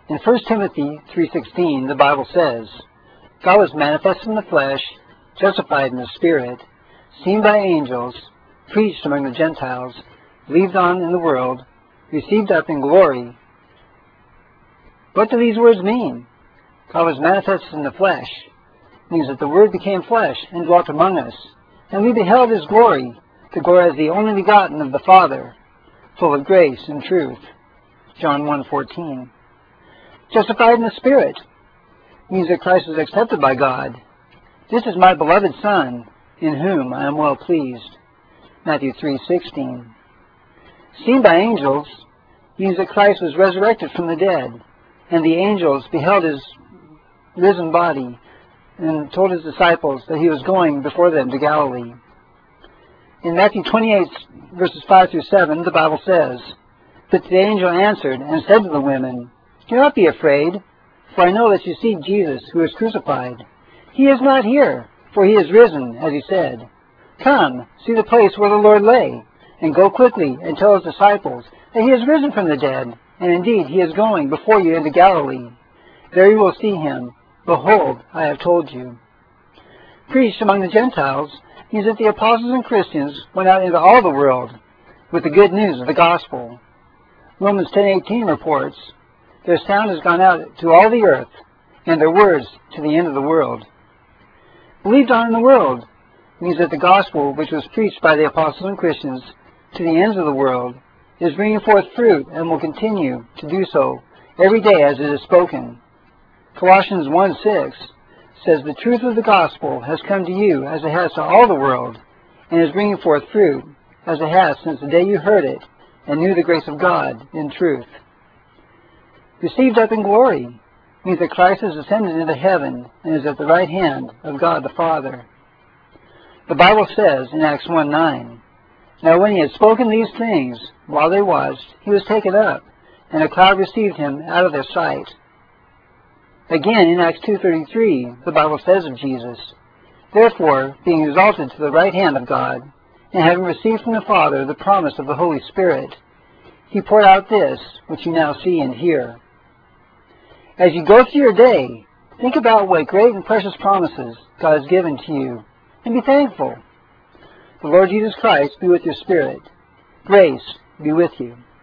In 1 Timothy 3:16, the Bible says, God was manifested in the flesh, justified in the Spirit, seen by angels, preached among the Gentiles, believed on in the world, received up in glory. What do these words mean? God was manifested in the flesh means that the Word became flesh and dwelt among us, and we beheld His glory, the glory as the only begotten of the Father, full of grace and truth. John 1:14. Justified in the Spirit means that Christ was accepted by God. This is my beloved Son, in whom I am well pleased. Matthew 3:16. Seen by angels means that Christ was resurrected from the dead, and the angels beheld His risen body and told His disciples that He was going before them to Galilee. In Matthew 28, verses 5 through 7, the Bible says, But the angel answered and said to the women, Do not be afraid, for I know that you seek Jesus, who is crucified. He is not here, for He is risen, as He said. Come, see the place where the Lord lay, and go quickly and tell His disciples that He is risen from the dead, and indeed He is going before you into Galilee. There you will see Him. Behold, I have told you. Preached among the Gentiles means that the apostles and Christians went out into all the world with the good news of the gospel. Romans 10:18 reports, Their sound has gone out to all the earth, and their words to the end of the world. Believed on in the world means that the gospel, which was preached by the apostles and Christians to the ends of the world, is bringing forth fruit and will continue to do so every day as it is spoken. Colossians 1:6 says, The truth of the gospel has come to you as it has to all the world, and is bringing forth fruit, as it has since the day you heard it, and knew the grace of God in truth. Received up in glory means that Christ has ascended into heaven and is at the right hand of God the Father. The Bible says in Acts 1:9, Now when He had spoken these things, while they watched, He was taken up, and a cloud received Him out of their sight. Again, in Acts 2:33, the Bible says of Jesus, Therefore, being exalted to the right hand of God, and having received from the Father the promise of the Holy Spirit, He poured out this, which you now see and hear. As you go through your day, think about what great and precious promises God has given to you, and be thankful. The Lord Jesus Christ be with your spirit. Grace be with you.